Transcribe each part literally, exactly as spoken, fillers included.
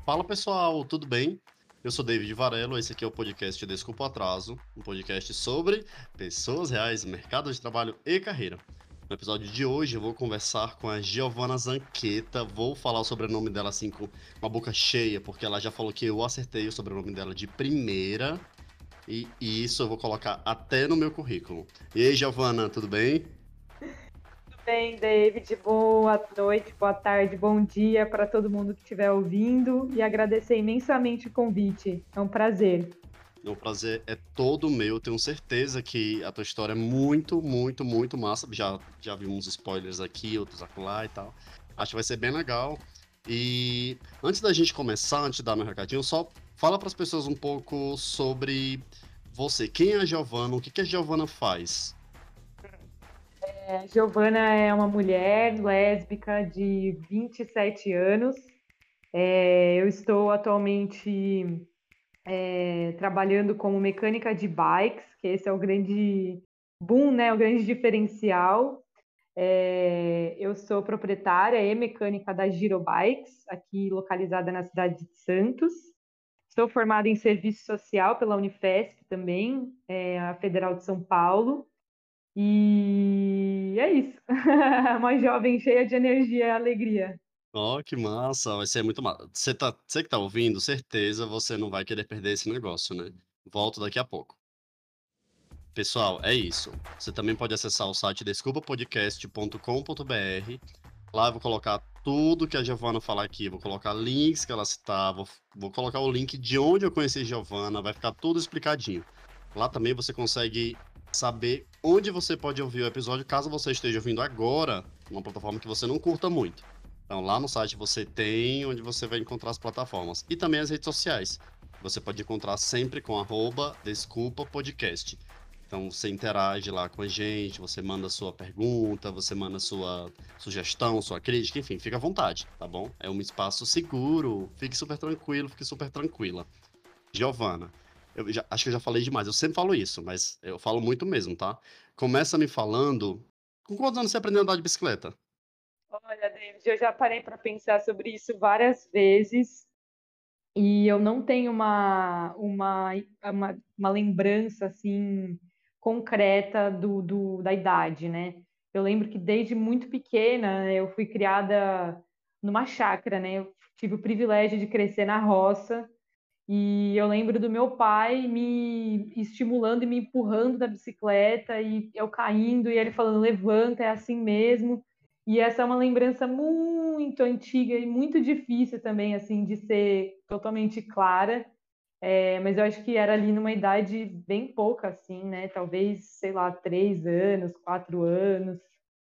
Fala pessoal, tudo bem? Eu sou David Varelo, esse aqui é o podcast Desculpa o Atraso, um podcast sobre pessoas reais, mercado de trabalho e carreira. No episódio de hoje eu vou conversar com a Giovanna Zanqueta, vou falar o sobrenome dela assim com uma boca cheia, porque ela já falou que eu acertei o sobrenome dela de primeira, e, e isso eu vou colocar até no meu currículo. E aí, Giovanna, tudo bem? Bem, David, boa noite, boa tarde, bom dia para todo mundo que estiver ouvindo e agradecer imensamente o convite. É um prazer. O prazer é todo meu. Tenho certeza que a tua história é muito, muito, muito massa. Já, já vi uns spoilers aqui, outros acolá e tal. Acho que vai ser bem legal. E antes da gente começar, antes de dar meu recadinho, só fala para as pessoas um pouco sobre você. Quem é a Giovana? O que, que a Giovana faz? É, Giovana é uma mulher lésbica de vinte e sete anos. É, eu estou atualmente é, trabalhando como mecânica de bikes, que esse é o grande boom, né, o grande diferencial. É, eu sou proprietária e mecânica da Giro Bikes, aqui localizada na cidade de Santos. Sou formada em serviço social pela Unifesp também, é, a Federal de São Paulo. E é isso. Uma jovem cheia de energia e alegria. Ó, que massa, vai ser muito massa. Você tá, você que tá ouvindo, certeza você não vai querer perder esse negócio, né? Volto daqui a pouco. Pessoal, é isso. Você também pode acessar o site desculpa podcast ponto com ponto br. Lá eu vou colocar tudo que a Giovana falar aqui. Vou colocar links que ela citar, vou, vou colocar o link de onde eu conheci a Giovana, vai ficar tudo explicadinho. Lá também você consegue saber onde você pode ouvir o episódio, caso você esteja ouvindo agora, numa plataforma que você não curta muito. Então, lá no site você tem onde você vai encontrar as plataformas. E também as redes sociais. Você pode encontrar sempre com arroba Desculpa Podcast. Então você interage lá com a gente, você manda sua pergunta, você manda sua sugestão, sua crítica, enfim, fica à vontade, tá bom? É um espaço seguro, fique super tranquilo, fique super tranquila. Giovana, eu já, acho que eu já falei demais, eu sempre falo isso, mas eu falo muito mesmo, tá? Começa me falando, com quantos anos você aprendeu a andar de bicicleta? Olha, David, eu já parei para pensar sobre isso várias vezes e eu não tenho uma, uma, uma, uma lembrança assim concreta do, do, da idade, né? Eu lembro que desde muito pequena eu fui criada numa chácara, né? Eu tive o privilégio de crescer na roça. E eu lembro do meu pai me estimulando e me empurrando da bicicleta e eu caindo e ele falando: levanta, é assim mesmo. E essa é uma lembrança muito antiga e muito difícil também, assim, de ser totalmente clara. É, mas eu acho que era ali numa idade bem pouca, assim, né? Talvez, sei lá, três anos, quatro anos.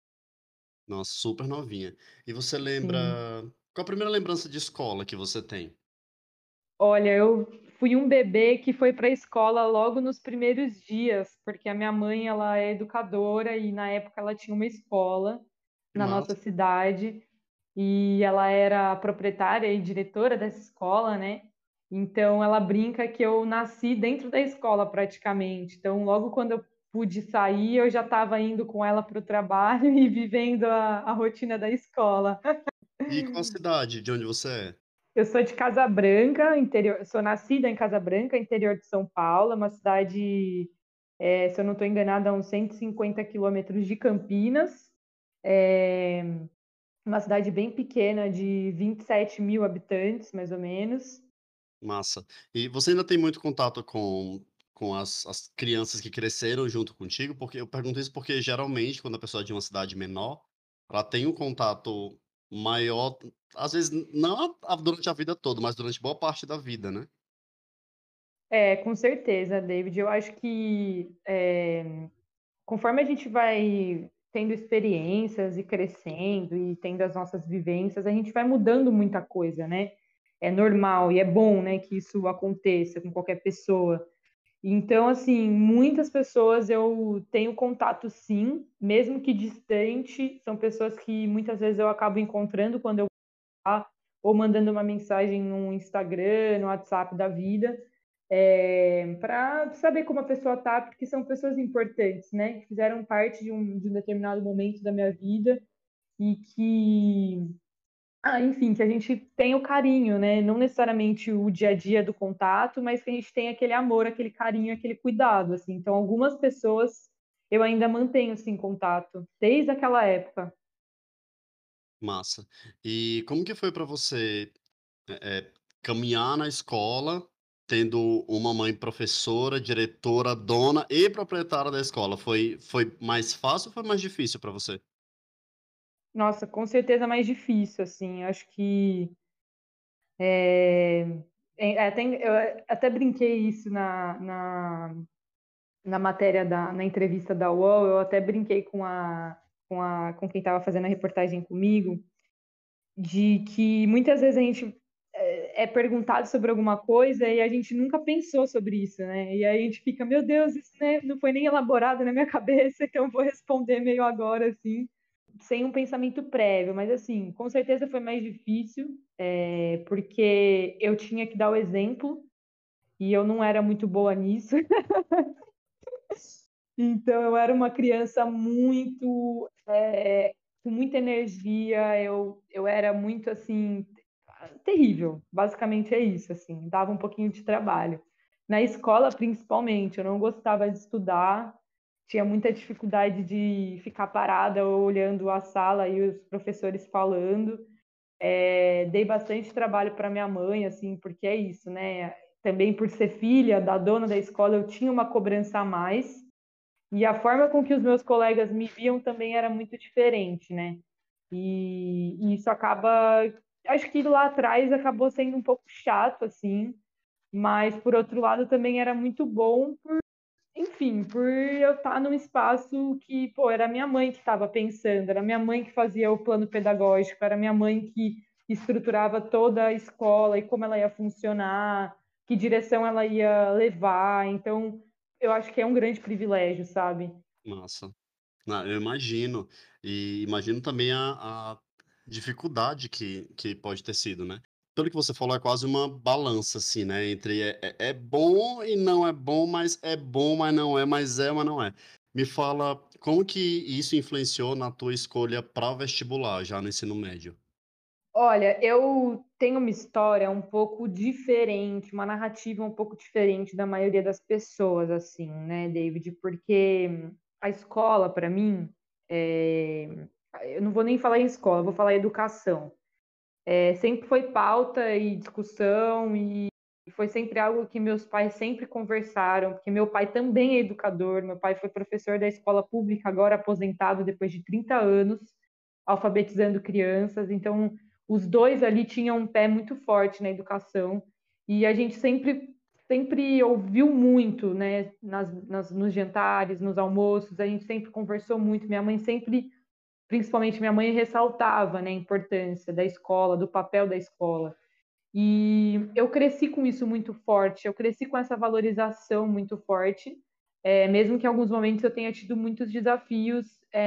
Nossa, super novinha. E você lembra, Sim. qual a primeira lembrança de escola que você tem? Olha, eu fui um bebê que foi para a escola logo nos primeiros dias, porque a minha mãe, ela é educadora e na época ela tinha uma escola Que na nossa massa. cidade e ela era proprietária e diretora dessa escola, né? Então ela brinca que eu nasci dentro da escola praticamente. Então logo quando eu pude sair, eu já estava indo com ela para o trabalho e vivendo a, a rotina da escola. E qual a cidade de onde você é? Eu sou de Casa Branca, interior, sou nascida em Casa Branca, interior de São Paulo, é uma cidade, é, se eu não estou enganada, a uns cento e cinquenta quilômetros de Campinas. É uma cidade bem pequena, de vinte e sete mil habitantes, mais ou menos. Massa. E você ainda tem muito contato com, com as, as crianças que cresceram junto contigo? Porque eu pergunto isso porque geralmente, quando a pessoa é de uma cidade menor, ela tem um contato maior, às vezes não a- durante a vida toda, mas durante boa parte da vida, né? É, com certeza, David. Eu acho que é, conforme a gente vai tendo experiências e crescendo e tendo as nossas vivências, a gente vai mudando muita coisa, né? É normal e é bom, né, que isso aconteça com qualquer pessoa. Então, assim, muitas pessoas eu tenho contato sim, mesmo que distante, são pessoas que muitas vezes eu acabo encontrando quando eu ou mandando uma mensagem no Instagram, no WhatsApp da vida, é, para saber como a pessoa tá, porque são pessoas importantes, né? Que fizeram parte de um, de um determinado momento da minha vida e que ah, enfim, que a gente tem o carinho, né? Não necessariamente o dia a dia do contato, mas que a gente tem aquele amor, aquele carinho, aquele cuidado, assim. Então, algumas pessoas eu ainda mantenho, assim, contato, desde aquela época. Massa. E como que foi para você, eh eh, caminhar na escola, tendo uma mãe professora, diretora, dona e proprietária da escola? Foi foi mais fácil ou foi mais difícil para você? Nossa, com certeza mais difícil, assim. Acho que é, é, até, eu até brinquei isso na, na, na matéria da, na entrevista da U O L, eu até brinquei com a, com a, com quem estava fazendo a reportagem comigo, de que muitas vezes a gente é, é perguntado sobre alguma coisa e a gente nunca pensou sobre isso, né? E aí a gente fica, meu Deus, isso né, não foi nem elaborado na minha cabeça, então eu vou responder meio agora, assim, sem um pensamento prévio. Mas, assim, com certeza foi mais difícil, é, porque eu tinha que dar o exemplo e eu não era muito boa nisso. Então, eu era uma criança muito, é, com muita energia, eu, eu era muito, assim, terrível. Basicamente é isso, assim, dava um pouquinho de trabalho. Na escola, principalmente, eu não gostava de estudar, tinha muita dificuldade de ficar parada olhando a sala e os professores falando. É, dei bastante trabalho para minha mãe, assim, porque é isso, né? Também por ser filha da dona da escola, eu tinha uma cobrança a mais. E a forma com que os meus colegas me viam também era muito diferente, né? E, e isso acaba, acho que lá atrás acabou sendo um pouco chato, assim, mas por outro lado também era muito bom, enfim, por eu estar num espaço que, pô, era minha mãe que estava pensando, era minha mãe que fazia o plano pedagógico, era minha mãe que estruturava toda a escola e como ela ia funcionar, que direção ela ia levar. Então, eu acho que é um grande privilégio, sabe? Massa. Ah, eu imagino. E imagino também a a dificuldade que que pode ter sido, né. Pelo que você falou, é quase uma balança, assim, né, entre é é é bom e não é bom, mas é bom, mas não é, mas é, mas não é. Me fala, como que isso influenciou na tua escolha para o vestibular, já no ensino médio? Olha, eu tenho uma história um pouco diferente, uma narrativa um pouco diferente da maioria das pessoas, assim, né, David? Porque a escola, para mim, é, eu não vou nem falar em escola, vou falar em educação. É, sempre foi pauta e discussão e foi sempre algo que meus pais sempre conversaram, porque meu pai também é educador, meu pai foi professor da escola pública, agora aposentado depois de trinta anos, alfabetizando crianças, então os dois ali tinham um pé muito forte na educação e a gente sempre sempre ouviu muito, né, nas, nas, nos jantares, nos almoços, a gente sempre conversou muito, minha mãe sempre principalmente minha mãe ressaltava, né, a importância da escola, do papel da escola. E eu cresci com isso muito forte, eu cresci com essa valorização muito forte, é, mesmo que em alguns momentos eu tenha tido muitos desafios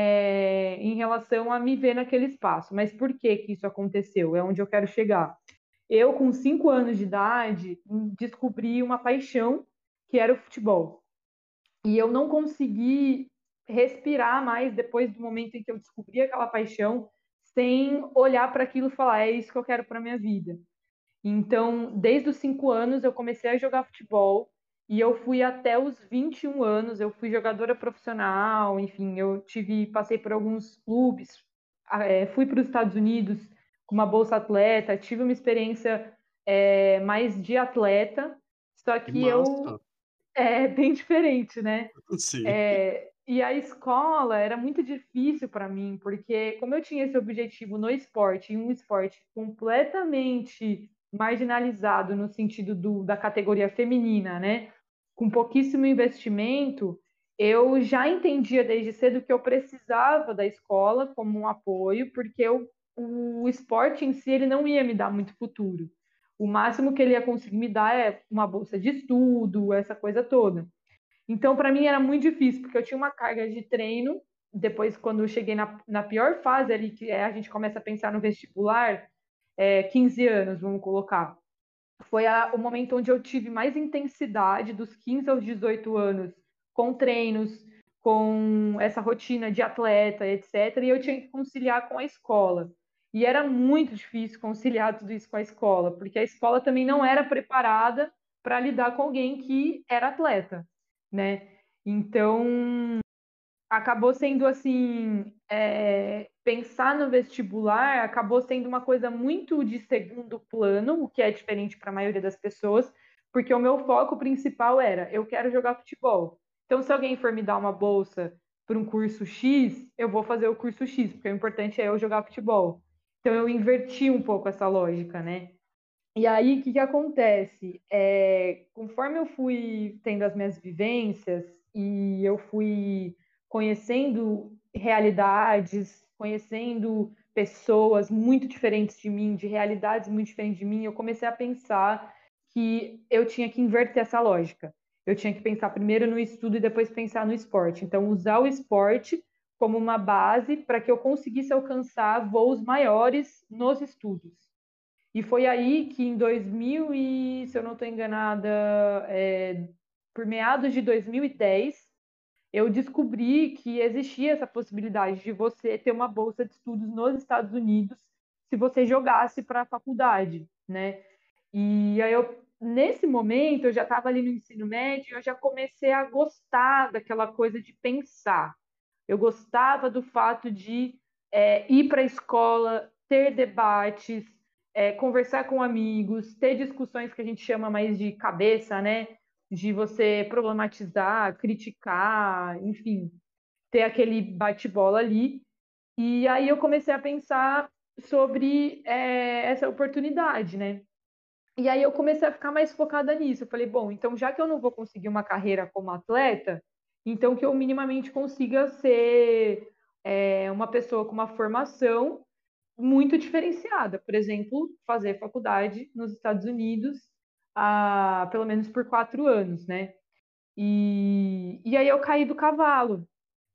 é, em relação a me ver naquele espaço. Mas por que que isso aconteceu? É onde eu quero chegar. Eu, com cinco anos de idade, descobri uma paixão que era o futebol. E eu não consegui respirar mais depois do momento em que eu descobri aquela paixão, sem olhar para aquilo e falar, é isso que eu quero para minha vida. Então, desde os cinco anos, eu comecei a jogar futebol e eu fui até os vinte e um anos. Eu fui jogadora profissional, enfim, eu tive, passei por alguns clubes, é, fui para os Estados Unidos com uma bolsa atleta, tive uma experiência é, mais de atleta, só Que que eu massa! é bem diferente, né? Sim. É, e a escola era muito difícil para mim, porque como eu tinha esse objetivo no esporte, em um esporte completamente marginalizado no sentido do, da categoria feminina, né? Com pouquíssimo investimento, eu já entendia desde cedo que eu precisava da escola como um apoio, porque eu, o esporte em si ele não ia me dar muito futuro. O máximo que ele ia conseguir me dar é uma bolsa de estudo, essa coisa toda. Então, para mim era muito difícil, porque eu tinha uma carga de treino. Depois, quando eu cheguei na, na pior fase ali, que é a gente começa a pensar no vestibular, é, quinze anos, vamos colocar. Foi a, o momento onde eu tive mais intensidade, dos quinze aos dezoito anos, com treinos, com essa rotina de atleta, etcétera. E eu tinha que conciliar com a escola. E era muito difícil conciliar tudo isso com a escola, porque a escola também não era preparada para lidar com alguém que era atleta, né? Então, acabou sendo assim, é, pensar no vestibular acabou sendo uma coisa muito de segundo plano, o que é diferente para a maioria das pessoas, porque o meu foco principal era eu quero jogar futebol. Então, se alguém for me dar uma bolsa para um curso X, eu vou fazer o curso X, porque o importante é eu jogar futebol. Então, eu inverti um pouco essa lógica, né? E aí, o que que acontece? É, conforme eu fui tendo as minhas vivências e eu fui conhecendo realidades, conhecendo pessoas muito diferentes de mim, de realidades muito diferentes de mim, eu comecei a pensar que eu tinha que inverter essa lógica. Eu tinha que pensar primeiro no estudo e depois pensar no esporte. Então, usar o esporte como uma base para que eu conseguisse alcançar voos maiores nos estudos. E foi aí que em dois mil e, se eu não estou enganada, é, por meados de dois mil e dez, eu descobri que existia essa possibilidade de você ter uma bolsa de estudos nos Estados Unidos se você jogasse para a faculdade, né? E aí eu, nesse momento, eu já estava ali no ensino médio, eu já comecei a gostar daquela coisa de pensar. Eu gostava do fato de é, ir para a escola, ter debates, é, conversar com amigos, ter discussões que a gente chama mais de cabeça, né? De você problematizar, criticar, enfim, ter aquele bate-bola ali. E aí eu comecei a pensar sobre é, essa oportunidade, né? E aí eu comecei a ficar mais focada nisso. Eu falei, bom, então já que eu não vou conseguir uma carreira como atleta, então que eu minimamente consiga ser é, uma pessoa com uma formação muito diferenciada. Por exemplo, fazer faculdade nos Estados Unidos, há, pelo menos por quatro anos, né? E, e aí eu caí do cavalo,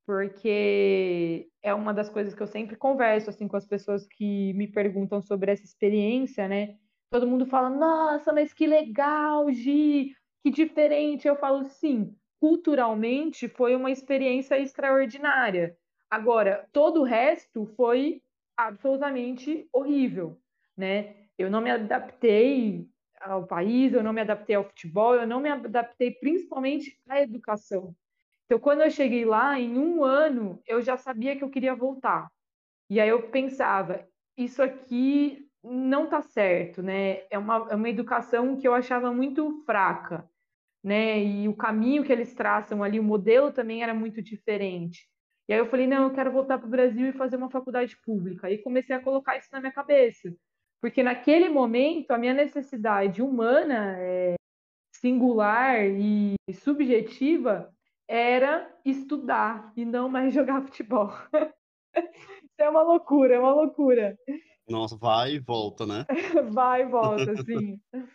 porque é uma das coisas que eu sempre converso assim com as pessoas que me perguntam sobre essa experiência, né? Todo mundo fala: "Nossa, mas que legal, Gi, que diferente". Eu falo: "Sim, culturalmente foi uma experiência extraordinária. Agora, todo o resto foi absolutamente horrível, né? Eu não me adaptei ao país, eu não me adaptei ao futebol, eu não me adaptei principalmente à educação. Então, quando eu cheguei lá, em um ano, eu já sabia que eu queria voltar. E aí eu pensava, isso aqui não tá certo, né? É uma, é uma educação que eu achava muito fraca, né? E o caminho que eles traçam ali, o modelo também era muito diferente. E aí eu falei, não, eu quero voltar para o Brasil e fazer uma faculdade pública. Aí comecei a colocar isso na minha cabeça. Porque naquele momento, a minha necessidade humana, singular e subjetiva, era estudar e não mais jogar futebol. Isso é uma loucura, é uma loucura. Nossa, vai e volta, né? Vai e volta, assim.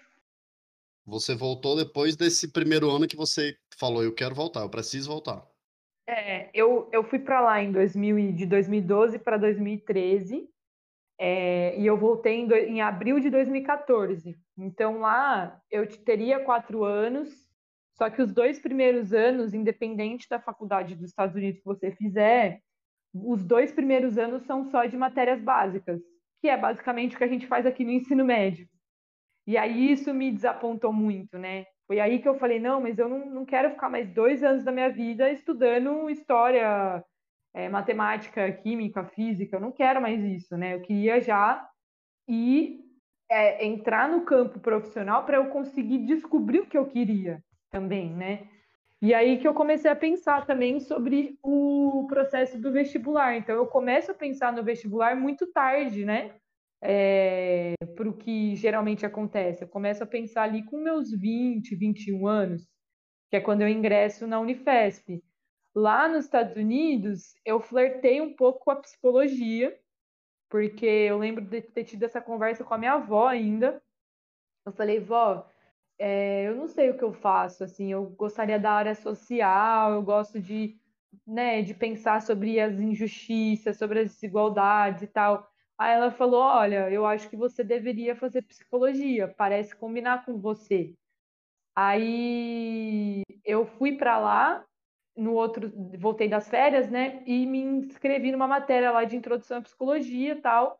Você voltou depois desse primeiro ano que você falou, eu quero voltar, eu preciso voltar. É, eu, eu fui para lá em dois mil, e- de dois mil e doze para dois mil e treze, é, e eu voltei em, do- em abril de dois mil e quatorze. Então lá eu te- teria quatro anos, só que os dois primeiros anos, independente da faculdade dos Estados Unidos que você fizer, os dois primeiros anos são só de matérias básicas, que é basicamente o que a gente faz aqui no ensino médio. E aí isso me desapontou muito, né? Foi aí que eu falei, não, mas eu não, não quero ficar mais dois anos da minha vida estudando história, é, matemática, química, física, eu não quero mais isso, né? Eu queria já ir é, entrar no campo profissional para eu conseguir descobrir o que eu queria também, né? E aí que eu comecei a pensar também sobre o processo do vestibular. Então, eu começo a pensar no vestibular muito tarde, né? É, para o que geralmente acontece. Eu começo a pensar ali com meus vinte, vinte e um anos, que é quando eu ingresso na Unifesp. Lá nos Estados Unidos, eu flertei um pouco com a psicologia, porque eu lembro de ter tido essa conversa com a minha avó ainda. Eu falei, vó, é, eu não sei o que eu faço, assim, eu gostaria da área social, eu gosto de, né, de pensar sobre as injustiças, sobre as desigualdades e tal. Aí ela falou, olha, eu acho que você deveria fazer psicologia, parece combinar com você. Aí eu fui para lá, no outro, voltei das férias, né, e me inscrevi numa matéria lá de introdução à psicologia e tal.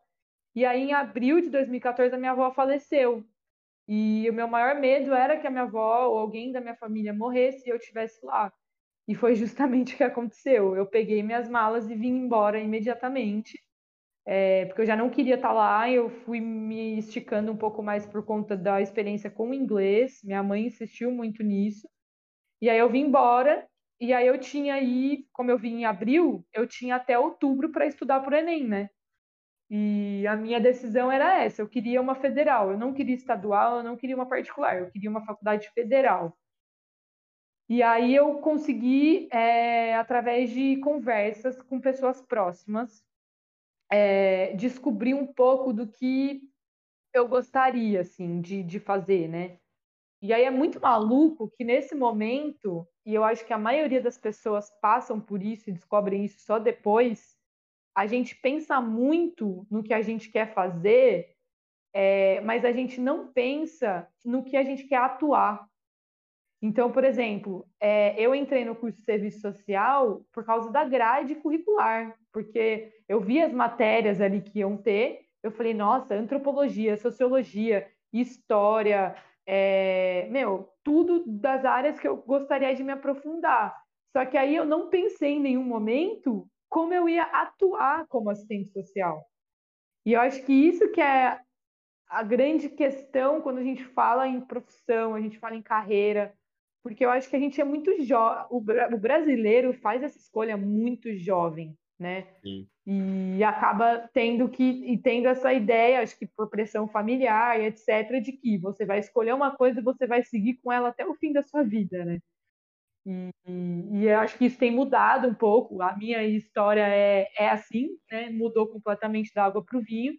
E aí, em abril de dois mil e quatorze, a minha avó faleceu. E o meu maior medo era que a minha avó ou alguém da minha família morresse e eu estivesse lá. E foi justamente o que aconteceu. Eu peguei minhas malas e vim embora imediatamente, é, porque eu já não queria estar lá. Eu fui me esticando um pouco mais por conta da experiência com o inglês. Minha mãe insistiu muito nisso. E aí eu vim embora. E aí eu tinha aí, como eu vim em abril, eu tinha até outubro para estudar para o Enem, né? E a minha decisão era essa: eu queria uma federal, eu não queria estadual, eu não queria uma particular, eu queria uma faculdade federal. E aí eu consegui, é, através de conversas com pessoas próximas, é, descobrir um pouco do que eu gostaria, assim, de, de fazer, né? E aí é muito maluco que nesse momento, e eu acho que a maioria das pessoas passam por isso e descobrem isso só depois, a gente pensa muito no que a gente quer fazer, é, mas a gente não pensa no que a gente quer atuar. Então, por exemplo, é, eu entrei no curso de serviço social por causa da grade curricular, porque eu vi as matérias ali que iam ter, eu falei, nossa, antropologia, sociologia, história, é, meu, tudo das áreas que eu gostaria de me aprofundar. Só que aí eu não pensei em nenhum momento como eu ia atuar como assistente social. E eu acho que isso que é a grande questão quando a gente fala em profissão, a gente fala em carreira, porque eu acho que a gente é muito jovem, o, bra- o brasileiro faz essa escolha muito jovem, né? Sim. E acaba tendo que e tendo essa ideia, acho que por pressão familiar e etc, de que você vai escolher uma coisa e você vai seguir com ela até o fim da sua vida, né? E, e, e eu acho que isso tem mudado um pouco. A minha história é, é assim, né? Mudou completamente da água para o vinho,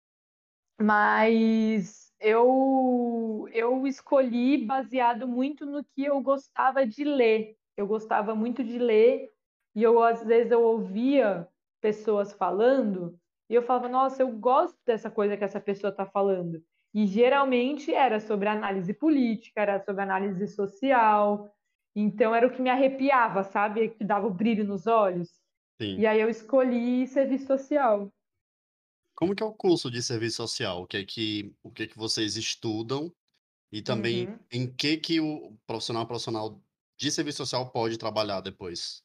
mas eu eu escolhi baseado muito no que eu gostava de ler. Eu gostava muito de ler e eu às vezes eu ouvia pessoas falando e eu falava, nossa, eu gosto dessa coisa que essa pessoa está falando. E geralmente era sobre análise política, era sobre análise social. Então era o que me arrepiava, sabe? Que dava o brilho nos olhos. Sim. E aí eu escolhi serviço social. Como que é o curso de serviço social? O que é que, o que é que vocês estudam e também Uhum. em que que o profissional profissional de serviço social pode trabalhar depois?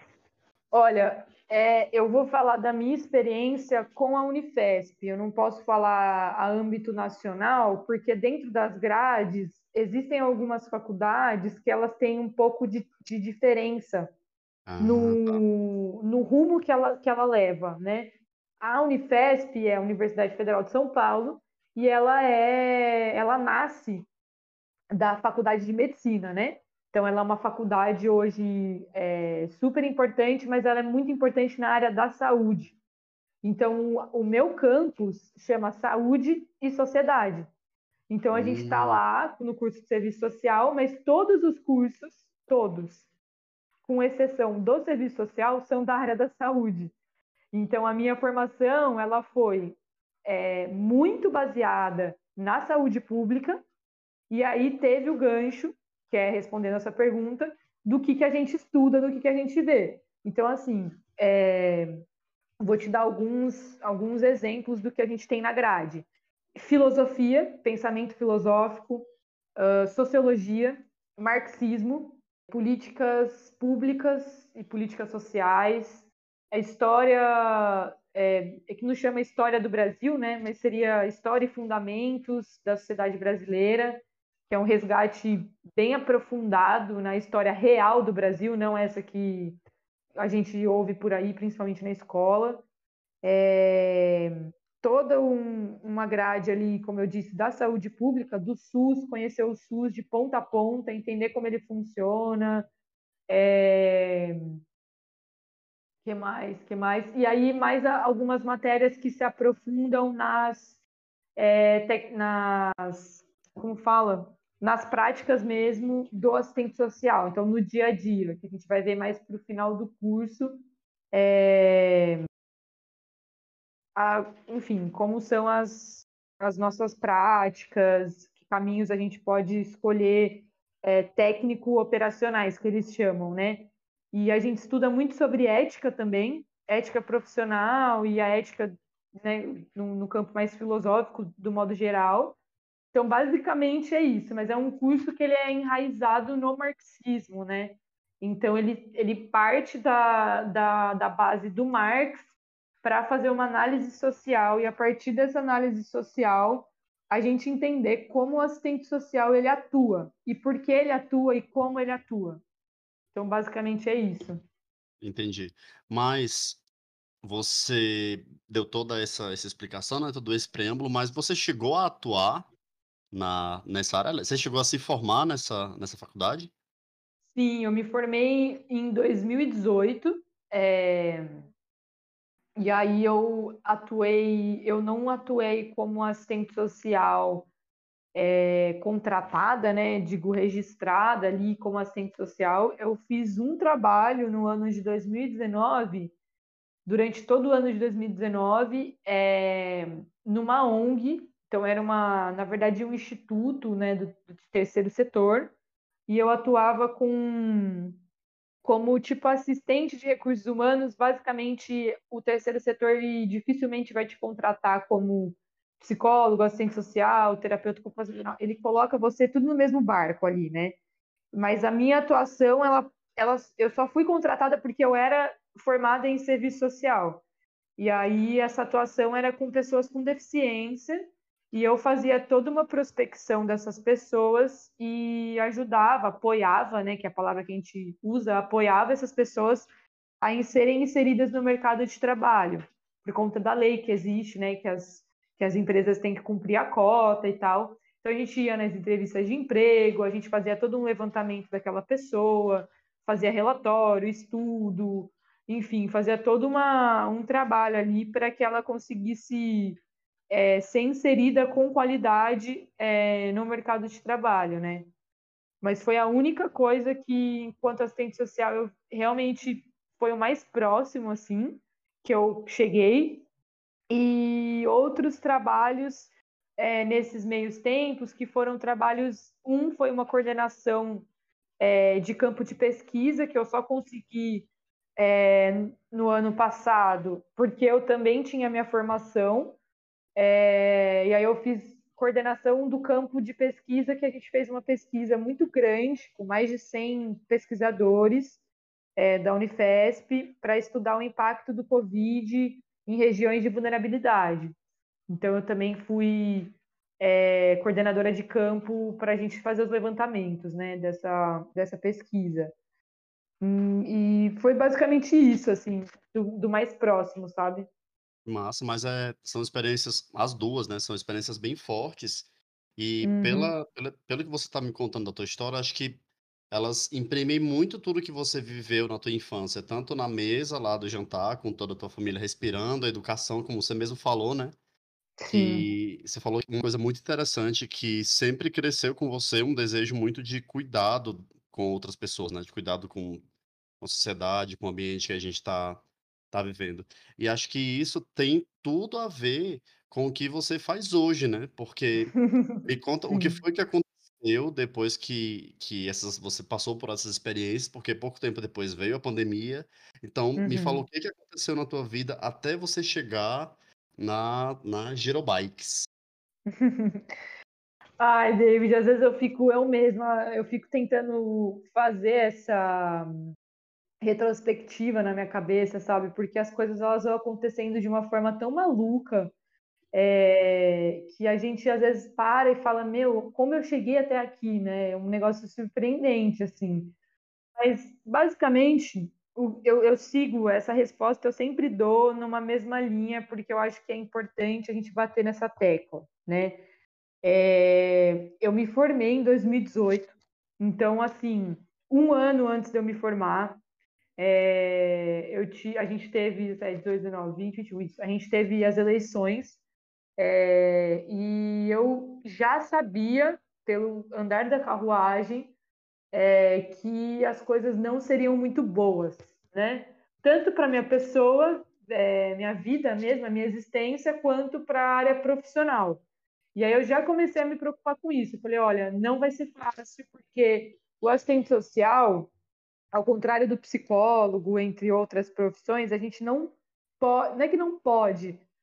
Olha, é, eu vou falar da minha experiência com a Unifesp. Eu não posso falar a âmbito nacional, porque dentro das grades existem algumas faculdades que elas têm um pouco de, de diferença Ah, tá. no, no rumo que ela, que ela leva, né? A Unifesp é a Universidade Federal de São Paulo e ela é, ela nasce da Faculdade de Medicina, né? Então, ela é uma faculdade hoje é, super importante, mas ela é muito importante na área da saúde. Então, o meu campus chama Saúde e Sociedade. Então, a gente está Hum, lá no curso de Serviço Social, mas todos os cursos, todos, com exceção do Serviço Social, são da área da saúde. Então, a minha formação, ela foi é, muito baseada na saúde pública, e aí teve o gancho, que é respondendo essa pergunta, do que, que a gente estuda, do que, que a gente vê. Então, assim, é, vou te dar alguns, alguns exemplos do que a gente tem na grade. Filosofia, pensamento filosófico, uh, sociologia, marxismo, políticas públicas e políticas sociais, a história, é, é que nos chama História do Brasil, né? Mas seria História e Fundamentos da Sociedade Brasileira, que é um resgate bem aprofundado na história real do Brasil, não essa que a gente ouve por aí, principalmente na escola. É, toda um, uma grade ali, como eu disse, da saúde pública, do SUS, conhecer o SUS de ponta a ponta, entender como ele funciona, é, que mais, que mais? E aí mais a- algumas matérias que se aprofundam nas, é, tec- nas, como fala? Nas práticas mesmo do assistente social. Então, no dia a dia, que a gente vai ver mais para o final do curso, é, a- enfim, como são as, as nossas práticas, que caminhos a gente pode escolher, é, técnico-operacionais, que eles chamam, né? E a gente estuda muito sobre ética também, ética profissional e a ética né, no, no campo mais filosófico, do modo geral. Então, basicamente é isso, mas é um curso que ele é enraizado no marxismo, né? Então, ele, ele parte da, da, da base do Marx para fazer uma análise social e, a partir dessa análise social, a gente entender como o assistente social ele atua e por que ele atua e como ele atua. Então, basicamente é isso. Entendi. Mas você deu toda essa essa explicação, né, todo esse preâmbulo, mas você chegou a atuar na nessa área? Você chegou a se formar nessa nessa faculdade? Sim, eu me formei em dois mil e dezoito, é, e aí eu atuei, eu não atuei como assistente social é, contratada, né, digo registrada ali como assistente social. Eu fiz um trabalho no ano de dois mil e dezenove, durante todo o ano de dois mil e dezenove, é, numa O N G. Então era uma, na verdade, um instituto, né, do, do terceiro setor, e eu atuava com como tipo assistente de recursos humanos. Basicamente, o terceiro setor ele dificilmente vai te contratar como psicólogo, assistente social, terapeuta ocupacional. Ele coloca você tudo no mesmo barco ali, né? Mas a minha atuação, ela, ela, eu só fui contratada porque eu era formada em serviço social. E aí essa atuação era com pessoas com deficiência, e eu fazia toda uma prospecção dessas pessoas e ajudava, apoiava, né, que é a palavra que a gente usa, apoiava essas pessoas a serem inseridas no mercado de trabalho, por conta da lei que existe, né, que as, que as empresas têm que cumprir a cota e tal. Então a gente ia nas entrevistas de emprego, a gente fazia todo um levantamento daquela pessoa, fazia relatório, estudo, enfim, fazia todo uma, um trabalho ali para que ela conseguisse é, ser inserida com qualidade é, no mercado de trabalho, né? Mas foi a única coisa que, enquanto assistente social, eu realmente foi o mais próximo, assim, que eu cheguei. E outros trabalhos é, nesses meios tempos, que foram trabalhos, um foi uma coordenação é, de campo de pesquisa, que eu só consegui é, no ano passado, porque eu também tinha minha formação, é, e aí eu fiz coordenação do campo de pesquisa, que a gente fez uma pesquisa muito grande, com mais de cem pesquisadores é, da Unifesp, para estudar o impacto do Covid em regiões de vulnerabilidade. Então, eu também fui é, coordenadora de campo para a gente fazer os levantamentos, né, dessa, dessa pesquisa. Hum, e foi basicamente isso, assim, do, do mais próximo, sabe? Massa, mas é, são experiências, as duas, né? São experiências bem fortes. E Uhum, pela, pela, pelo que você está me contando da tua história, acho que elas imprimem muito tudo que você viveu na tua infância, tanto na mesa lá do jantar, com toda a tua família respirando, a educação, como você mesmo falou, né? sim. Que você falou uma coisa muito interessante, que sempre cresceu com você um desejo muito de cuidado com outras pessoas, né? De cuidado com com a sociedade, com o ambiente que a gente está tá vivendo. E acho que isso tem tudo a ver com o que você faz hoje, né? Porque me conta o que Sim. foi que aconteceu depois que, que essas, você passou por essas experiências, porque pouco tempo depois veio a pandemia. Então, me fala o Uhum. que que aconteceu na tua vida até você chegar na, na Girobikes. Ai, David, às vezes eu fico eu mesma, eu fico tentando fazer essa retrospectiva na minha cabeça, sabe? Porque as coisas elas vão acontecendo de uma forma tão maluca, é, que a gente às vezes para e fala, meu, como eu cheguei até aqui, né? É um negócio surpreendente, assim. Mas, basicamente, o- eu, eu sigo essa resposta, eu sempre dou numa mesma linha, porque eu acho que é importante a gente bater nessa tecla, né? É, eu me formei em dois mil e dezoito, então, assim, um ano antes de eu me formar, é, eu ti, a gente teve, é, dezoito, dezenove, vinte, vinte e um, isso, a gente teve as eleições, é, e eu já sabia, pelo andar da carruagem, é, que as coisas não seriam muito boas, né? Tanto para minha pessoa, é, minha vida mesmo, a minha existência, quanto para a área profissional. E aí eu já comecei a me preocupar com isso. Eu falei, olha, não vai ser fácil, porque o assistente social, ao contrário do psicólogo, entre outras profissões, a gente não pode, não é que não pode,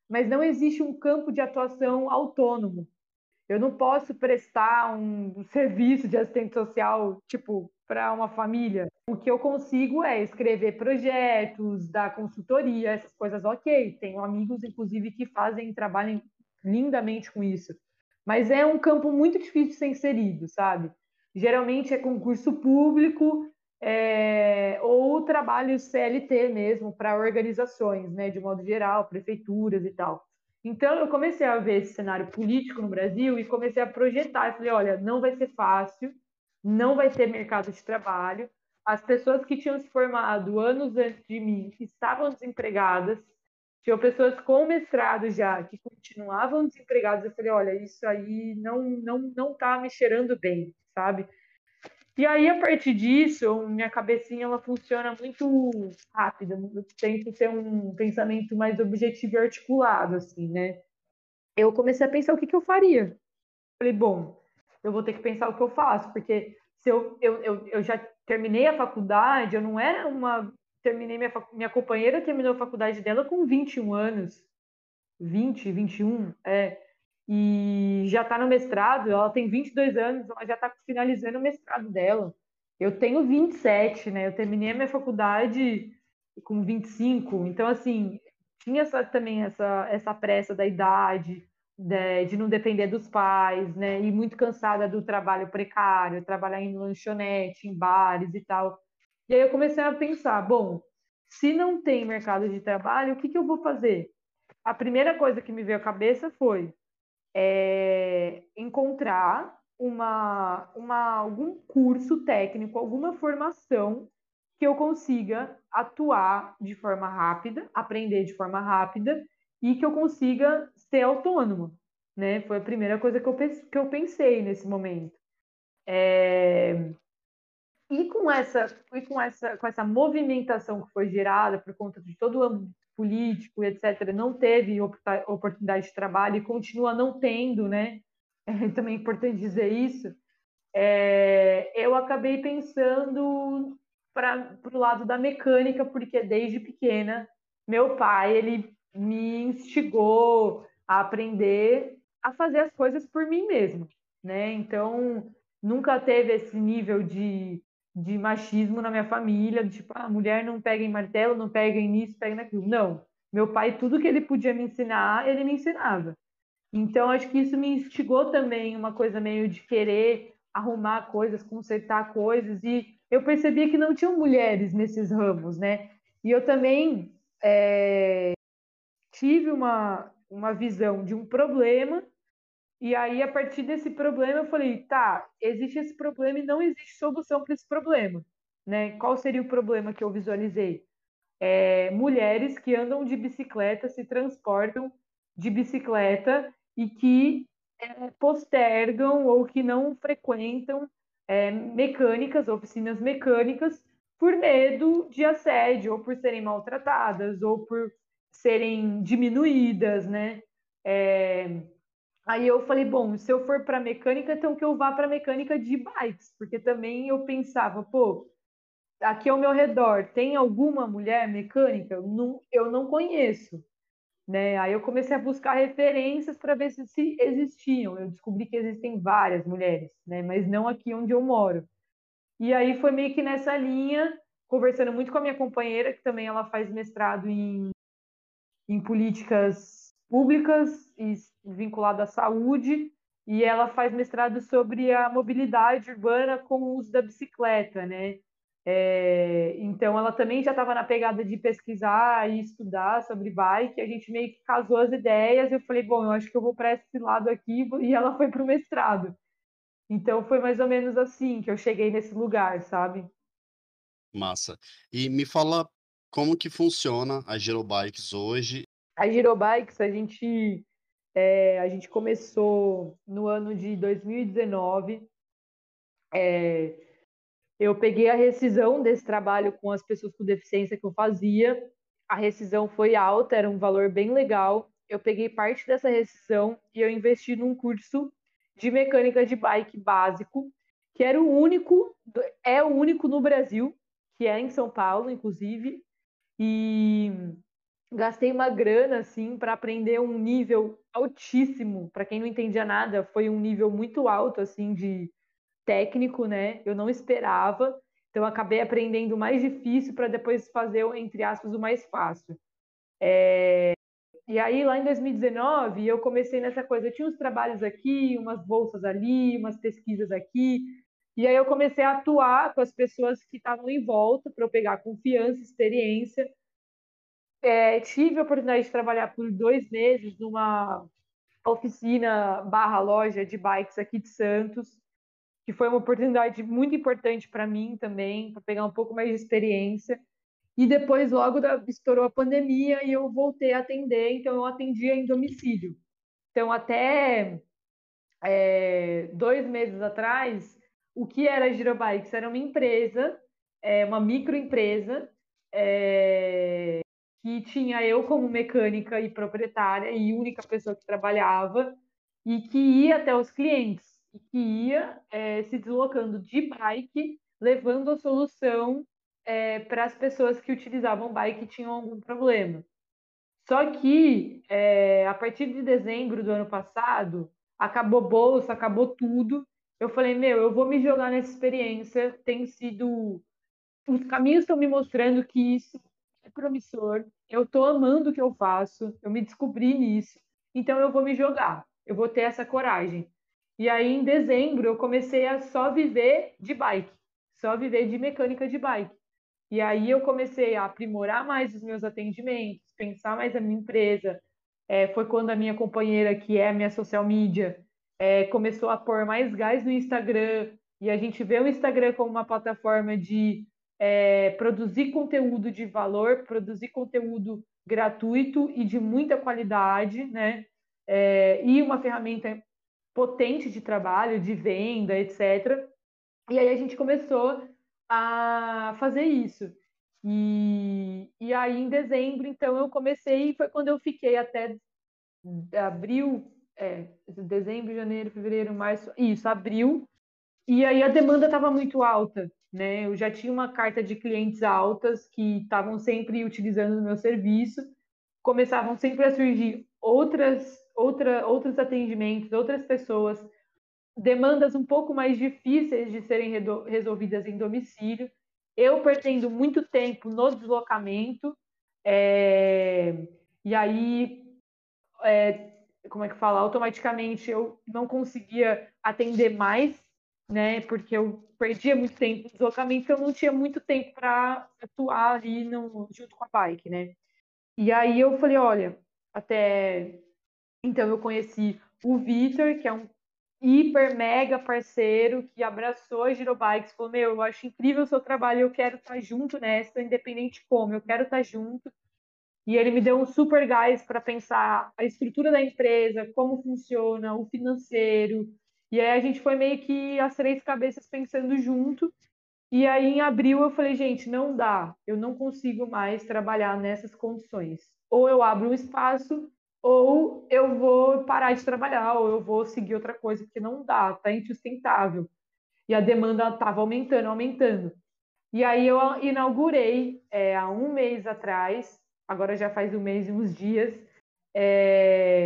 mas não existe um campo de atuação autônomo. Eu não posso prestar um serviço de assistente social, tipo, para uma família. O que eu consigo é escrever projetos, dar consultoria, essas coisas, ok. Tenho amigos, inclusive, que fazem, trabalham lindamente com isso. Mas é um campo muito difícil de ser inserido, sabe? Geralmente é concurso público, é, ou trabalho C L T mesmo, para organizações, né, de modo geral, prefeituras e tal. Então, eu comecei a ver esse cenário político no Brasil e comecei a projetar. Eu falei, olha, não vai ser fácil, não vai ter mercado de trabalho. As pessoas que tinham se formado anos antes de mim estavam desempregadas. Tinham pessoas com mestrado já que continuavam desempregadas. Eu falei, olha, isso aí não não não tá me cheirando bem, sabe? E aí, a partir disso, minha cabecinha ela funciona muito rápida. Eu tento ter um pensamento mais objetivo e articulado, assim, né? Eu comecei a pensar o que, que eu faria. Falei, bom, eu vou ter que pensar o que eu faço, porque se eu, eu, eu, eu já terminei a faculdade, eu não era uma. Terminei minha, minha companheira terminou a faculdade dela com vinte e um anos, vinte, vinte e um, é, e já está no mestrado, ela tem vinte e dois anos, ela já está finalizando o mestrado dela. Eu tenho vinte e sete, né? Eu terminei a minha faculdade com vinte e cinco, então, assim, tinha essa, também essa, essa pressa da idade, de, de não depender dos pais, né? E muito cansada do trabalho precário, trabalhar em lanchonete, em bares e tal. E aí eu comecei a pensar, bom, se não tem mercado de trabalho, o que, que eu vou fazer? A primeira coisa que me veio à cabeça foi é, encontrar uma, uma, algum curso técnico, alguma formação que eu consiga atuar de forma rápida, aprender de forma rápida e que eu consiga ser autônoma, né? Foi a primeira coisa que eu, que eu pensei nesse momento. É, e com essa, e com essa, com essa movimentação que foi gerada por conta de todo o âmbito político, etcétera, não teve oportunidade de trabalho e continua não tendo, né? É também importante dizer isso. É, eu acabei pensando para o lado da mecânica, porque desde pequena meu pai ele me instigou a aprender a fazer as coisas por mim mesmo, né? Então nunca teve esse nível de, de machismo na minha família, de tipo, a ah, mulher não pega em martelo, não pega em nisso, pega naquilo. Não. Meu pai, tudo que ele podia me ensinar, ele me ensinava. Então, acho que isso me instigou também uma coisa meio de querer arrumar coisas, consertar coisas, e eu percebia que não tinham mulheres nesses ramos, né? E eu também é, tive uma, uma visão de um problema, e aí, a partir desse problema, eu falei, tá, existe esse problema e não existe solução para esse problema, né? Qual seria o problema que eu visualizei? É, mulheres que andam de bicicleta, se transportam de bicicleta e que é, postergam ou que não frequentam é, mecânicas, oficinas mecânicas, por medo de assédio, ou por serem maltratadas, ou por serem diminuídas, né? É, aí eu falei, bom, se eu for para mecânica, então que eu vá para mecânica de bikes, porque também eu pensava, pô, aqui ao meu redor tem alguma mulher mecânica? Eu não, eu não conheço, né? Aí eu comecei a buscar referências para ver se, se existiam. Eu descobri que existem várias mulheres, né? Mas não aqui onde eu moro. E aí foi meio que nessa linha, conversando muito com a minha companheira, que também ela faz mestrado em, em políticas públicas e vinculado à saúde, e ela faz mestrado sobre a mobilidade urbana com o uso da bicicleta, né? É, então, ela também já estava na pegada de pesquisar e estudar sobre bike. A gente meio que casou as ideias. Eu falei, bom, eu acho que eu vou para esse lado aqui. E ela foi para o mestrado. Então, foi mais ou menos assim que eu cheguei nesse lugar, sabe? Massa. E me fala como que funciona a Girobikes hoje. A Girobikes, a gente, é, a gente começou no ano de dois mil e dezenove. É, eu peguei a rescisão desse trabalho com as pessoas com deficiência que eu fazia. A rescisão foi alta, era um valor bem legal. Eu peguei parte dessa rescisão e eu investi num curso de mecânica de bike básico, que era o único, é o único no Brasil, que é em São Paulo, inclusive. E gastei uma grana assim para aprender um nível altíssimo. Para quem não entendia nada, foi um nível muito alto assim de técnico, né? Eu não esperava. Então acabei aprendendo o mais difícil para depois fazer, entre aspas, o mais fácil. E aí, lá em dois mil e dezenove, eu comecei nessa coisa. Eu tinha uns trabalhos aqui, umas bolsas ali, umas pesquisas aqui. E aí eu comecei a atuar com as pessoas que estavam em volta para eu pegar confiança, experiência. É, tive a oportunidade de trabalhar por dois meses numa oficina barra loja de bikes aqui de Santos, que foi uma oportunidade muito importante para mim também, para pegar um pouco mais de experiência. E depois, logo da, estourou a pandemia e eu voltei a atender, então eu atendia em domicílio. Então, até é, dois meses atrás, o que era a Girobikes? Era uma empresa, é, uma microempresa, é, que tinha eu como mecânica e proprietária e única pessoa que trabalhava, e que ia até os clientes, e que ia é, se deslocando de bike, levando a solução é, para as pessoas que utilizavam bike e tinham algum problema. Só que, é, a partir de dezembro do ano passado, acabou bolsa, acabou tudo. Eu falei, meu, eu vou me jogar nessa experiência. Tem sido. Os caminhos estão me mostrando que isso é promissor. Eu estou amando o que eu faço. Eu me descobri nisso. Então eu vou me jogar. Eu vou ter essa coragem. E aí, em dezembro, eu comecei a só viver de bike. Só viver de mecânica de bike. E aí eu comecei a aprimorar mais os meus atendimentos, pensar mais a minha empresa. É, foi quando a minha companheira, que é a minha social media, é, começou a pôr mais gás no Instagram. E a gente vê o Instagram como uma plataforma de é, produzir conteúdo de valor, produzir conteúdo gratuito e de muita qualidade, né? É, e uma ferramenta potente de trabalho, de venda, etcétera. E aí a gente começou a fazer isso. E, e aí em dezembro, então, eu comecei, foi quando eu fiquei até abril, é, dezembro, janeiro, fevereiro, março, isso, abril. E aí a demanda estava muito alta, né? Eu já tinha uma carta de clientes altas que estavam sempre utilizando o meu serviço, começavam sempre a surgir outras, outra, outros atendimentos, outras pessoas, demandas um pouco mais difíceis de serem resolvidas em domicílio. Eu perdendo muito tempo no deslocamento, é, e aí, é, como é que fala? Automaticamente eu não conseguia atender mais, né? Porque eu perdia muito tempo no deslocamento, então eu não tinha muito tempo para atuar ali no, junto com a bike, né? E aí eu falei, olha, até então eu conheci o Vitor, que é um hiper mega parceiro que abraçou a Girobikes, falou: Meu, eu acho incrível o seu trabalho, eu quero estar junto nessa, independente como, eu quero estar junto. E ele me deu um super gás para pensar a estrutura da empresa, como funciona, o financeiro. E aí a gente foi meio que as três cabeças pensando junto. E aí em abril eu falei, gente, não dá, eu não consigo mais trabalhar nessas condições. Ou eu abro um espaço, ou eu vou parar de trabalhar, ou eu vou seguir outra coisa, porque não dá, tá insustentável. E a demanda estava aumentando, aumentando. E aí eu inaugurei é, há um mês atrás, agora já faz um mês e uns dias, é,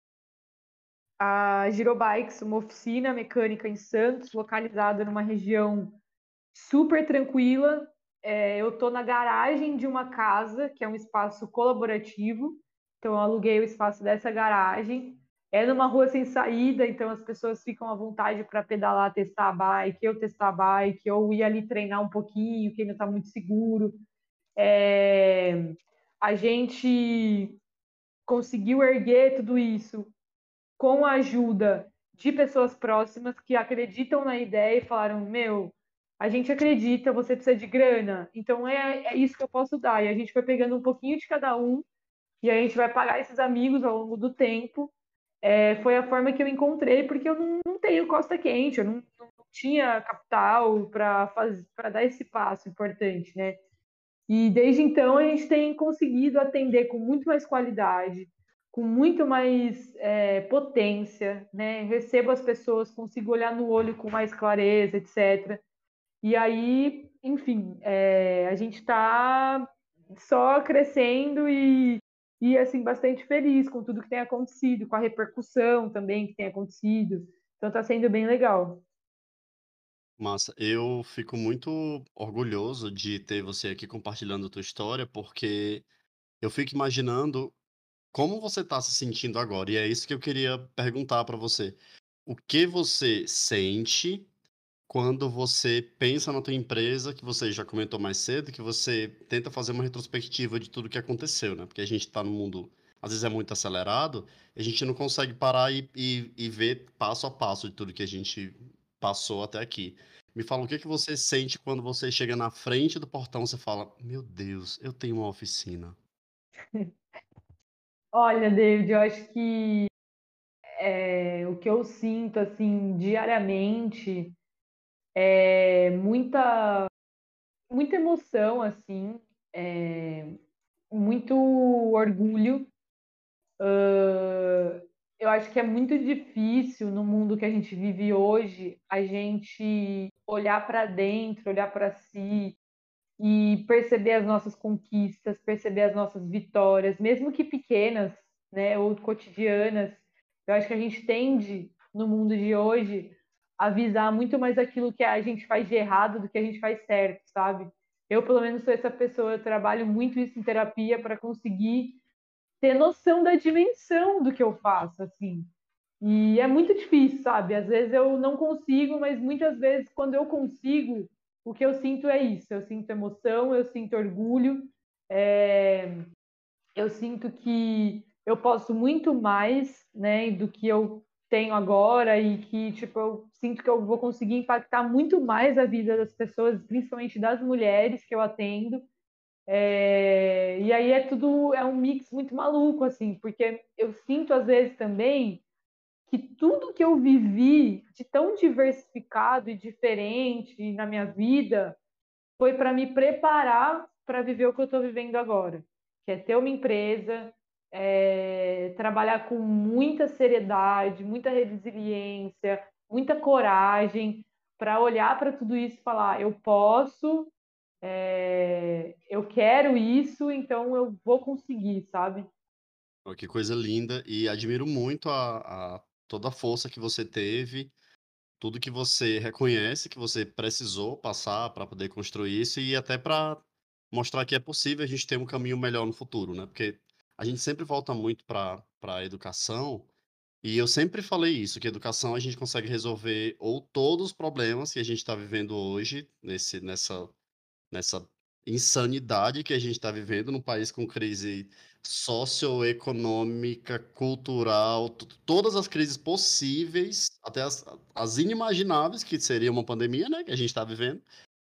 a Girobikes, uma oficina mecânica em Santos, localizada numa região super tranquila. É, eu estou na garagem de uma casa, que é um espaço colaborativo. Então, eu aluguei o espaço dessa garagem. É numa rua sem saída, então as pessoas ficam à vontade para pedalar, testar a bike, eu testar a bike, ou ir ali treinar um pouquinho, que ainda está muito seguro. É, a gente conseguiu erguer tudo isso com a ajuda de pessoas próximas que acreditam na ideia e falaram: Meu, a gente acredita, você precisa de grana, então é, é isso que eu posso dar. E a gente foi pegando um pouquinho de cada um e a gente vai pagar esses amigos ao longo do tempo. É, foi a forma que eu encontrei, porque eu não, não tenho costa quente, eu não, não tinha capital para para dar esse passo importante, né? E desde então a gente tem conseguido atender com muito mais qualidade, com muito mais é, potência, né? Recebo as pessoas, consigo olhar no olho com mais clareza, etcétera. E aí, enfim, é, a gente está só crescendo e e assim bastante feliz com tudo que tem acontecido, com a repercussão também que tem acontecido. Então tá sendo bem legal. Massa, eu fico muito orgulhoso de ter você aqui compartilhando a tua história, porque eu fico imaginando como você está se sentindo agora, e é isso que eu queria perguntar para você. O que você sente quando você pensa na tua empresa, que você já comentou mais cedo, que você tenta fazer uma retrospectiva de tudo que aconteceu, né? Porque a gente está no mundo, às vezes é muito acelerado, a gente não consegue parar e, e, e ver passo a passo de tudo que a gente passou até aqui. Me fala, o que que você sente quando você chega na frente do portão, você fala, meu Deus, eu tenho uma oficina. Olha, David, eu acho que é, o que eu sinto assim diariamente é muita muita emoção assim, é, muito orgulho. Ah, eu acho que é muito difícil no mundo que a gente vive hoje a gente olhar para dentro, olhar para si e perceber as nossas conquistas, perceber as nossas vitórias, mesmo que pequenas, né, ou cotidianas. Eu acho que a gente tende, no mundo de hoje, a visar muito mais aquilo que a gente faz de errado do que a gente faz certo, sabe? Eu, pelo menos, sou essa pessoa, eu trabalho muito isso em terapia para conseguir ter noção da dimensão do que eu faço, assim. E é muito difícil, sabe? Às vezes eu não consigo, mas muitas vezes quando eu consigo, o que eu sinto é isso. Eu sinto emoção, eu sinto orgulho, é... eu sinto que eu posso muito mais, né, do que eu tenho agora e que, tipo, eu sinto que eu vou conseguir impactar muito mais a vida das pessoas, principalmente das mulheres que eu atendo. É... E aí é tudo, é um mix muito maluco, assim, porque eu sinto às vezes também que tudo que eu vivi de tão diversificado e diferente na minha vida foi para me preparar para viver o que eu estou vivendo agora, que é ter uma empresa, é, trabalhar com muita seriedade, muita resiliência, muita coragem, para olhar para tudo isso e falar: eu posso, é, eu quero isso, então eu vou conseguir, sabe? Ó, que coisa linda, e admiro muito a, a toda a força que você teve, tudo que você reconhece que você precisou passar para poder construir isso e até para mostrar que é possível a gente ter um caminho melhor no futuro, né? Porque a gente sempre volta muito para para a educação e eu sempre falei isso, que educação a gente consegue resolver ou todos os problemas que a gente está vivendo hoje nesse nessa nessa insanidade que a gente está vivendo num país com crise socioeconômica, cultural, t- todas as crises possíveis, até as, as inimagináveis, que seria uma pandemia, né, que a gente está vivendo.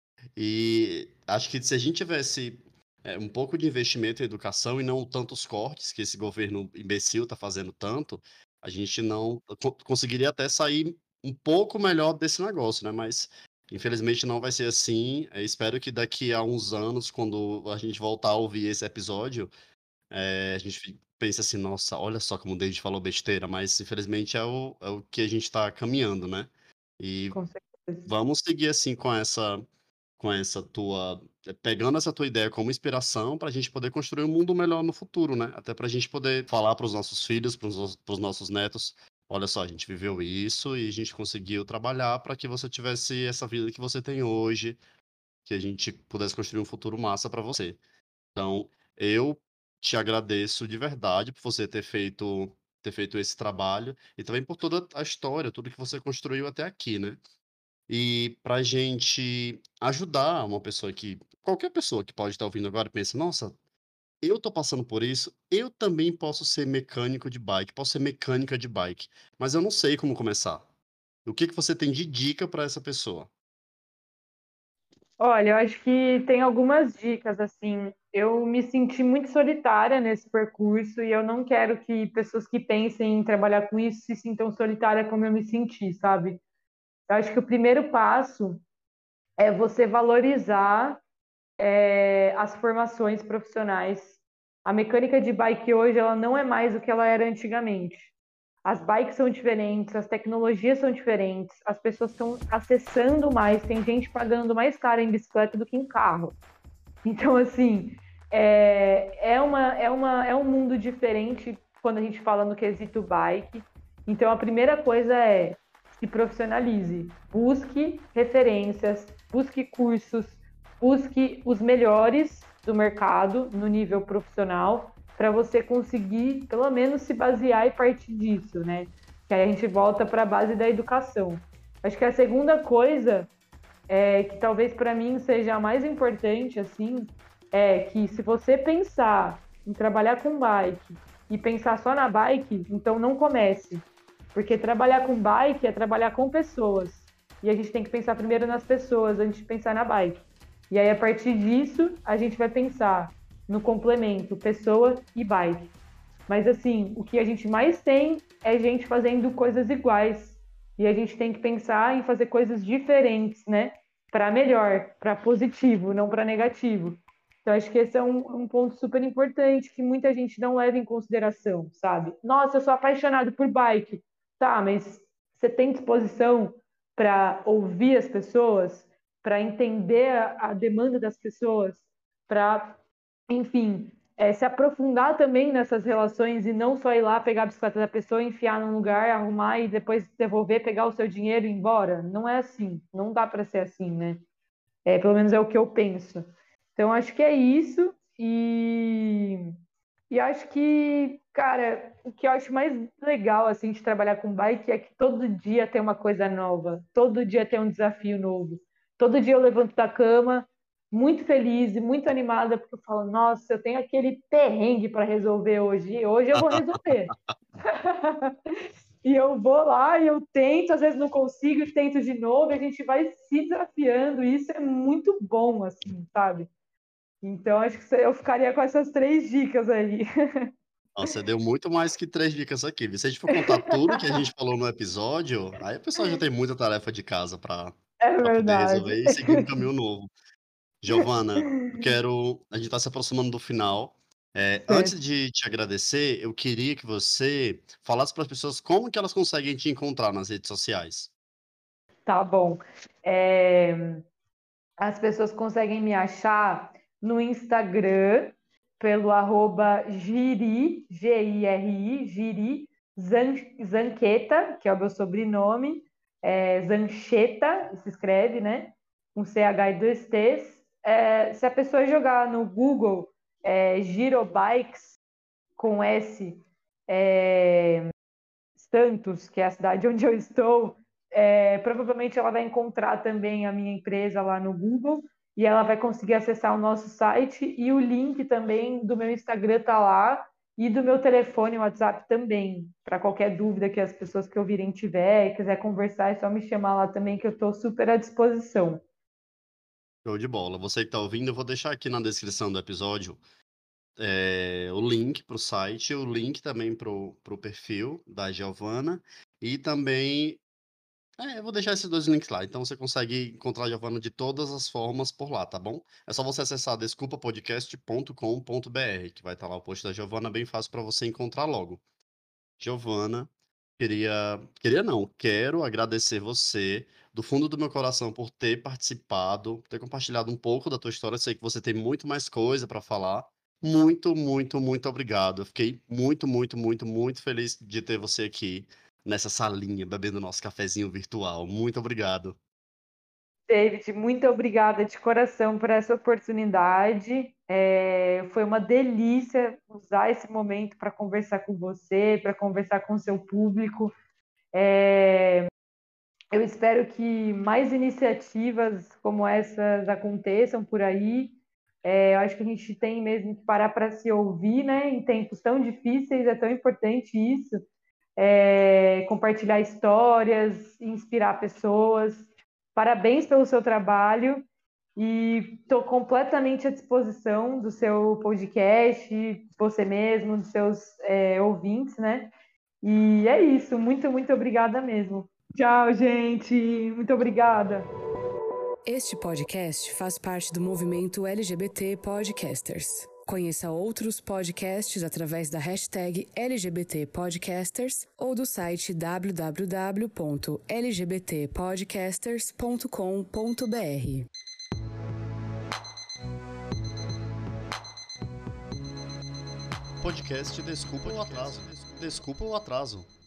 E acho que se a gente tivesse é, um pouco de investimento em educação e não tantos cortes que esse governo imbecil está fazendo tanto, a gente não co- conseguiria até sair um pouco melhor desse negócio, né? Mas infelizmente não vai ser assim. Eu espero que daqui a uns anos, quando a gente voltar a ouvir esse episódio, é, a gente fi- pense assim, nossa, olha só como o David falou besteira, mas infelizmente é o, é o que a gente está caminhando, né? E Com certeza. vamos seguir assim com essa com essa tua, eh, pegando essa tua ideia como inspiração para a gente poder construir um mundo melhor no futuro, né? Até para a gente poder falar para os nossos filhos, para os nossos netos, olha só, a gente viveu isso e a gente conseguiu trabalhar para que você tivesse essa vida que você tem hoje, que a gente pudesse construir um futuro massa para você. Então, eu te agradeço de verdade por você ter feito ter feito esse trabalho e também por toda a história, tudo que você construiu até aqui, né? E para gente ajudar uma pessoa que qualquer pessoa que pode estar ouvindo agora e pensa: "Nossa, eu tô passando por isso, eu também posso ser mecânico de bike, posso ser mecânica de bike, mas eu não sei como começar". O que que você tem de dica para essa pessoa? Olha, eu acho que tem algumas dicas, assim. Eu me senti muito solitária nesse percurso e eu não quero que pessoas que pensem em trabalhar com isso se sintam solitárias como eu me senti, sabe? Eu acho que o primeiro passo é você valorizar, é, as formações profissionais. A mecânica de bike hoje, ela não é mais o que ela era antigamente. As bikes são diferentes, as tecnologias são diferentes, as pessoas estão acessando mais, tem gente pagando mais caro em bicicleta do que em carro. Então, assim, é, é, uma, é, uma, é um mundo diferente quando a gente fala no quesito bike. Então, a primeira coisa é se profissionalize. Busque referências, busque cursos, busque os melhores do mercado no nível profissional para você conseguir, pelo menos, se basear e partir disso, né? Que aí a gente volta para a base da educação. Acho que a segunda coisa, é, que talvez para mim seja a mais importante, assim, é que se você pensar em trabalhar com bike e pensar só na bike, então não comece. Porque trabalhar com bike é trabalhar com pessoas. E a gente tem que pensar primeiro nas pessoas antes de pensar na bike. E aí, a partir disso, a gente vai pensar no complemento pessoa e bike. Mas, assim, o que a gente mais tem é gente fazendo coisas iguais. E a gente tem que pensar em fazer coisas diferentes, né? Para melhor, para positivo, não para negativo. Então, acho que esse é um, um ponto super importante que muita gente não leva em consideração, sabe? Nossa, eu sou apaixonado por bike. Tá, mas você tem disposição para ouvir as pessoas, para entender a, a demanda das pessoas, para, enfim, é, se aprofundar também nessas relações e não só ir lá pegar a bicicleta da pessoa, enfiar num lugar, arrumar e depois devolver, pegar o seu dinheiro e ir embora. Não é assim, não dá para ser assim, né? É, pelo menos é o que eu penso. Então, acho que é isso. E, e acho que, cara, o que eu acho mais legal assim, de trabalhar com bike é que todo dia tem uma coisa nova. Todo dia tem um desafio novo. Todo dia eu levanto da cama muito feliz e muito animada, porque eu falo, nossa, eu tenho aquele perrengue para resolver hoje. E hoje eu vou resolver. E eu vou lá e eu tento, às vezes não consigo, e tento de novo, e a gente vai se desafiando, e isso é muito bom, assim, sabe? Então, acho que eu ficaria com essas três dicas aí. Nossa, você deu muito mais que três dicas aqui. Se a gente for contar tudo que a gente falou no episódio, aí o pessoal já tem muita tarefa de casa para É para poder verdade. resolver e seguir um caminho novo. Giovana, eu quero. A gente está se aproximando do final. É, antes Certo. de te agradecer, eu queria que você falasse para as pessoas como que elas conseguem te encontrar nas redes sociais. Tá bom. É, as pessoas conseguem me achar no Instagram pelo arroba Giri, G I R I, Giri Zan- Zanqueta, que é o meu sobrenome, é Zancheta, se escreve, né? Com C H e dois T's. É, se a pessoa jogar no Google é, Girobikes com S, é, Santos, que é a cidade onde eu estou, é, provavelmente ela vai encontrar também a minha empresa lá no Google e ela vai conseguir acessar o nosso site e o link também do meu Instagram está lá e do meu telefone, o WhatsApp também, para qualquer dúvida que as pessoas que ouvirem tiver e quiser conversar, é só me chamar lá também que eu estou super à disposição. Show de bola. Você que está ouvindo, eu vou deixar aqui na descrição do episódio é, o link para o site, o link também para o perfil da Giovana e também. É, eu vou deixar esses dois links lá, então você consegue encontrar a Giovana de todas as formas por lá, tá bom? É só você acessar desculpa podcast ponto com ponto br, que vai estar lá o post da Giovana, bem fácil para você encontrar logo. Giovana, queria, queria não, quero agradecer você do fundo do meu coração por ter participado, ter compartilhado um pouco da tua história. Eu sei que você tem muito mais coisa para falar. Muito, muito, muito obrigado. Eu fiquei muito, muito, muito, muito feliz de ter você aqui nessa salinha, bebendo nosso cafezinho virtual. Muito obrigado. David, muito obrigada de coração por essa oportunidade. É, foi uma delícia usar esse momento para conversar com você, para conversar com o seu público. É, eu espero que mais iniciativas como essas aconteçam por aí. É, eu acho que a gente tem mesmo que parar para se ouvir, né? Em tempos tão difíceis, é tão importante isso. É, compartilhar histórias, inspirar pessoas. Parabéns pelo seu trabalho e estou completamente à disposição do seu podcast, você mesmo, dos seus é, ouvintes, né? E é isso. Muito, muito obrigada mesmo. Tchau, gente. Muito obrigada. Este podcast faz parte do movimento L G B T Podcasters. Conheça outros podcasts através da hashtag L G B T Podcasters ou do site w w w ponto l g b t podcasters ponto com ponto b r. Podcast Desculpa o Atraso. Desculpa o Atraso.